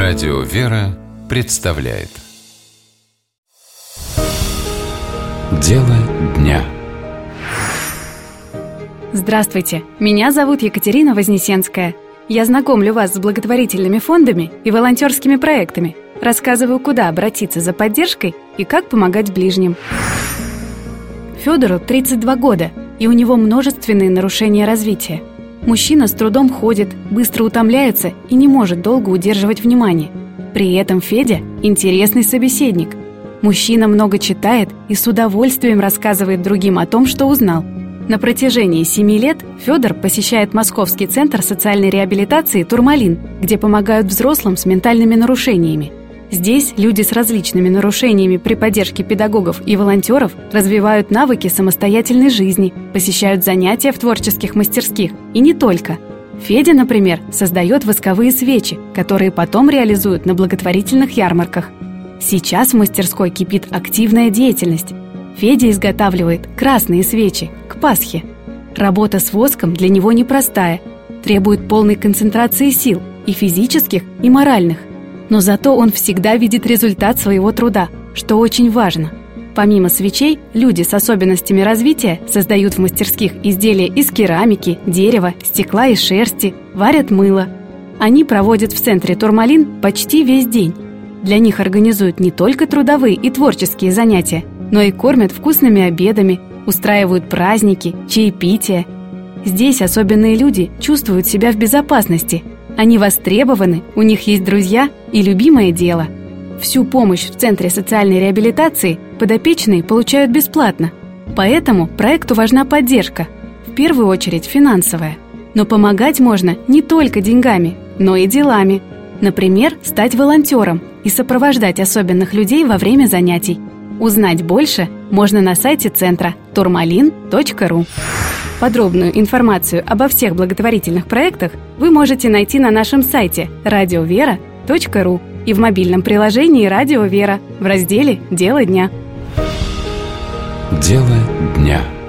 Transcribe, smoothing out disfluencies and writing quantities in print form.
Радио «Вера» представляет Дело дня. Здравствуйте, меня зовут Екатерина Вознесенская. Я знакомлю вас с благотворительными фондами и волонтерскими проектами, рассказываю, куда обратиться за поддержкой и как помогать ближним. Федору 32 года, и у него множественные нарушения развития. Мужчина с трудом ходит, быстро утомляется и не может долго удерживать внимание. При этом Федя – интересный собеседник. Мужчина много читает и с удовольствием рассказывает другим о том, что узнал. На протяжении 7 лет Федор посещает Московский центр социальной реабилитации «Турмалин», где помогают взрослым с ментальными нарушениями. Здесь люди с различными нарушениями при поддержке педагогов и волонтеров развивают навыки самостоятельной жизни, посещают занятия в творческих мастерских. И не только. Федя, например, создает восковые свечи, которые потом реализуют на благотворительных ярмарках. Сейчас в мастерской кипит активная деятельность. Федя изготавливает красные свечи к Пасхе. Работа с воском для него непростая, требует полной концентрации сил, и физических, и моральных. Но зато он всегда видит результат своего труда, что очень важно. Помимо свечей, люди с особенностями развития создают в мастерских изделия из керамики, дерева, стекла и шерсти, варят мыло. Они проводят в центре «Турмалин» почти весь день. Для них организуют не только трудовые и творческие занятия, но и кормят вкусными обедами, устраивают праздники, чаепития. Здесь особенные люди чувствуют себя в безопасности. Они востребованы, у них есть друзья и любимое дело. Всю помощь в Центре социальной реабилитации подопечные получают бесплатно. Поэтому проекту важна поддержка, в первую очередь финансовая. Но помогать можно не только деньгами, но и делами. Например, стать волонтером и сопровождать особенных людей во время занятий. Узнать больше можно на сайте центра turmalin.ru. Подробную информацию обо всех благотворительных проектах вы можете найти на нашем сайте radiovera.ru и в мобильном приложении «Радио Вера» в разделе «Дело дня». Дело дня.